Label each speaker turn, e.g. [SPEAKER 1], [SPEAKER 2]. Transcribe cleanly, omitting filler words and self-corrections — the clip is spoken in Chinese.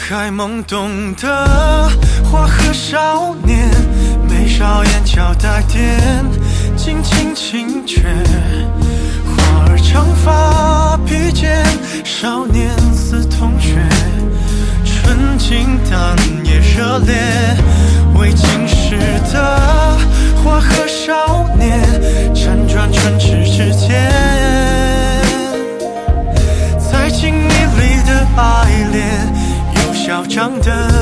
[SPEAKER 1] 还懵懂的花和少年，眉梢眼角带点轻轻轻却，花儿长发披肩，少年似同学，纯净但也热烈。未经事的花和少年，辗转唇齿之间，在静谧里的爱恋，有嚣张的